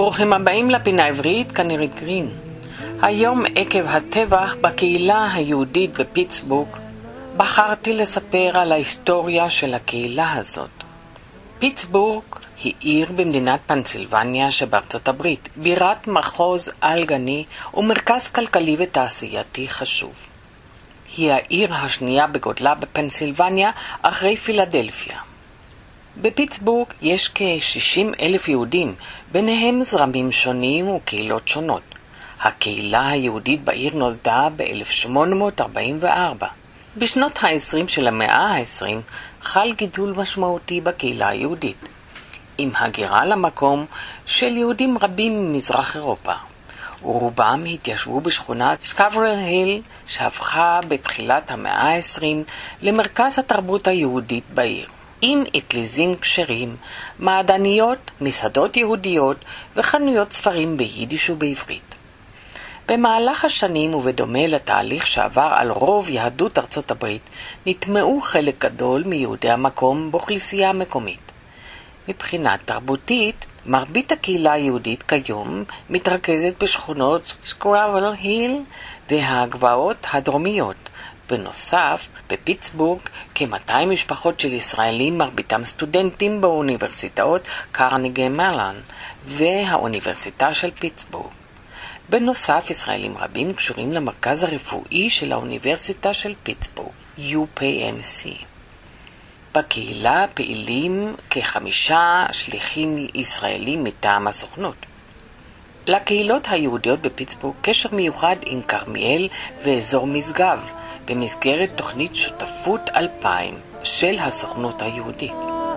ברוכים הבאים לפינה העברית, כאן אירית גרין. היום עקב הטבח בקהילה היהודית בפיטסבורג, בחרתי לספר על ההיסטוריה של הקהילה הזאת. פיטסבורג היא עיר במדינת פנסילבניה שבארצות הברית, בירת מחוז אלגני ומרכז כלכלי ותעשייתי חשוב. היא העיר השנייה בגודלה בפנסילבניה אחרי פילדלפיה. בפיטסבורג יש כ-60,000 יהודים, ביניהם זרמים שונים וקהילות שונות. הקהילה היהודית בעיר נוסדה ב-1844. בשנות ה-20 של המאה ה-20 חל גידול משמעותי בקהילה היהודית, עם הגירה למקום של יהודים רבים ממזרח אירופה, ורובם התיישבו בשכונת סקאברל היל שהפכה בתחילת המאה ה-20 למרכז התרבות היהודית בעיר, עם אטליזים כשרים, מעדניות, מסעדות יהודיות וחנויות ספרים ביידיש ובעברית. במהלך השנים ובדומה לתהליך שעבר על רוב יהדות ארצות הברית, נטמעו חלק גדול מיהודי המקום באוכלוסייה המקומית. מבחינה תרבותית, מרבית הקהילה היהודית כיום מתרכזת בשכונות סקאברל היל והגבעות הדרומיות. בנוסף, בפיטסבורג כ-200 משפחות של ישראלים, מרביתם סטודנטים באוניברסיטאות קרנגי מלון והאוניברסיטה של פיטסבורג. בנוסף, ישראלים רבים קשורים למרכז הרפואי של האוניברסיטה של פיטסבורג, UPMC. בקהילה פעילים כ5 שליחים ישראלים מטעם הסוכנות. לקהילות היהודיות בפיטסבורג קשר מיוחד עם כרמיאל ואזור משגב, במסגרת תוכנית שותפות 2000 של הסוכנות היהודית.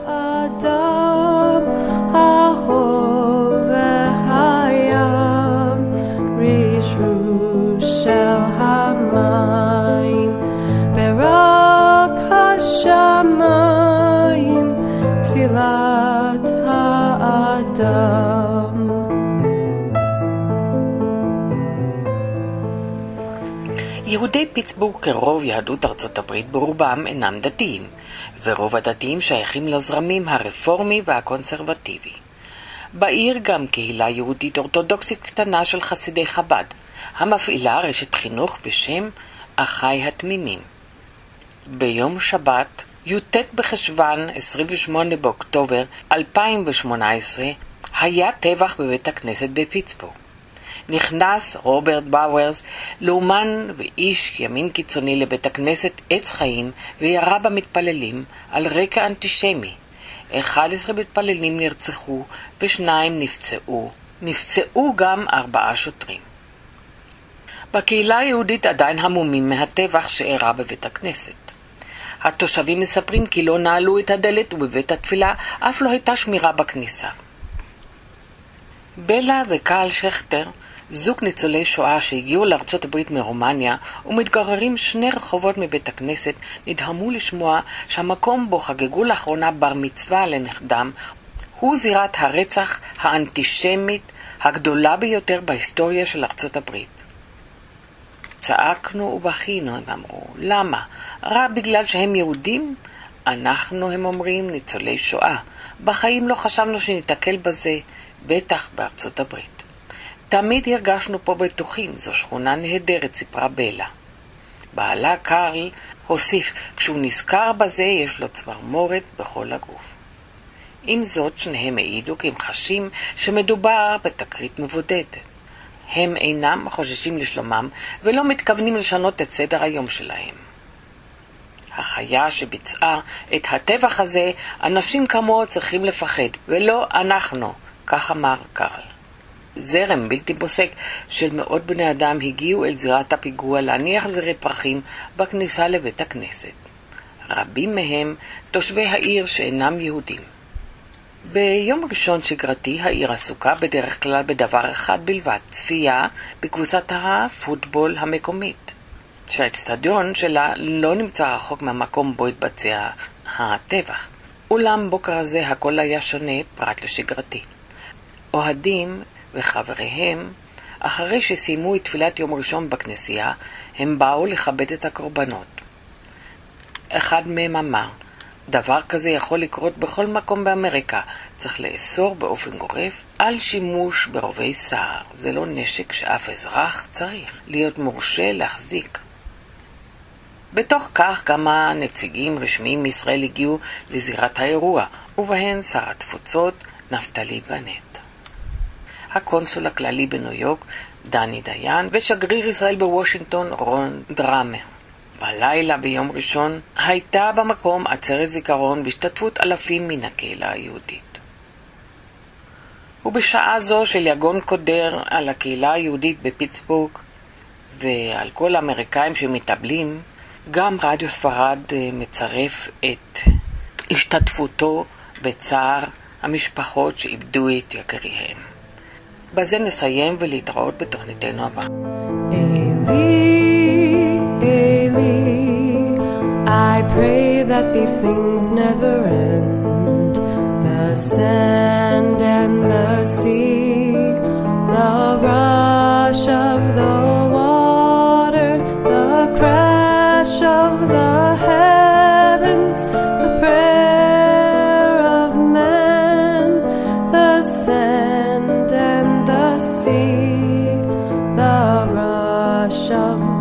האדם ההוא והים רשרוש של המים ברק השמיים תפילת האדם. יהודי פיטסבורג כרוב יהדות ארצות הברית ברובם אינם דתיים, ורוב הדתיים שייכים לזרמים הרפורמי והקונסרבטיבי. בעיר גם קהילה יהודית אורתודוקסית קטנה של חסידי חב"ד, המפעילה רשת חינוך בשם אחי התמימים. ביום שבת, י"ט בחשוון 28 באוקטובר 2018, היה טבח בבית הכנסת בפיטסבורג. נכנס רוברט באוורס, לאומן ואיש ימין קיצוני, לבית הכנסת עץ חיים וירה במתפללים על רקע אנטישמי. 11 מתפללים נרצחו ו2 נפצעו. נפצעו גם 4 שוטרים. בקהילה היהודית עדיין המומים מהטבח שאירע בבית הכנסת. התושבים מספרים כי לא נעלו את הדלת ובבית התפילה אף לא הייתה שמירה בכניסה. בלה וקהל שכטר, זוג ניצולי שואה שהגיעו לארצות הברית מרומניה ומתגוררים 2 רחובות מבית הכנסת, נדהמו לשמוע שהמקום בו חגגו לאחרונה בר מצווה לנכדם הוא זירת הרצח האנטישמית הגדולה ביותר בהיסטוריה של ארצות הברית. צעקנו ובכינו, הם אמרו. למה? רק בגלל שהם יהודים? אנחנו, הם אומרים, ניצולי שואה. בחיים לא חשבנו שנתקל בזה, בטח בארצות הברית. תמיד הרגשנו פה בטוחים, זו שכונה נהדרת, סיפרה בלה. בעלה קרל הוסיף, כשהוא נזכר בזה יש לו צמרמורת בכל הגוף. עם זאת, שניהם העידו כי הם חשים שמדובר בתקרית מבודדת. הם אינם חוששים לשלומם ולא מתכוונים לשנות את סדר היום שלהם. החיה שביצעה את הטבח הזה, אנשים כמוהו צריכים לפחד, ולא אנחנו, כך אמר קרל. זרם בלתי פוסק של מאות בני אדם הגיעו אל זירת הפיגוע להניח זרי פרחים בכניסה לבית הכנסת. רבים מהם תושבי העיר שאינם יהודים. ביום ראשון שגרתי העיר עסוקה בדרך כלל בדבר אחד בלבד, צפייה בקבוצת הפוטבול המקומית, שהאצטדיון שלה לא נמצא רחוק מהמקום בו התבצע הטבח. אולם בוקר הזה הכל היה שונה פרט לשגרתי. אוהדים וחבריהם, אחרי שסיימו את תפילת יום ראשון בכנסייה, הם באו לכבד את הקורבנות. אחד מהם אמר, דבר כזה יכול לקרות בכל מקום באמריקה. צריך לאסור באופן גורף על שימוש ברובי סער. זה לא נשק שאף אזרח צריך להיות מורשה להחזיק. בתוך כך כמה נציגים רשמיים מישראל הגיעו לזירת האירוע, ובהן שר התפוצות נפתלי בנט, הקונסול הכללי בניו יורק דני דיין ושגריר ישראל בוושינגטון רון דרמר. בלילה ביום ראשון הייתה במקום עצרת זיכרון בהשתתפות אלפים מן הקהילה היהודית. ובשעה זו של יגון קודר על הקהילה היהודית בפיטסבורג ועל כל האמריקאים שמתאבלים, גם רדיו ספרד מצרף את השתתפותו בצער המשפחות שאיבדו את יקיריהם. בזה נסיים ולהתראות בתוכניתנו הבאה. I pray that these things never end. The sand and the sea, the rush of the water, the crash of the heavens, the prayer of man, the sand and the sea, the rush of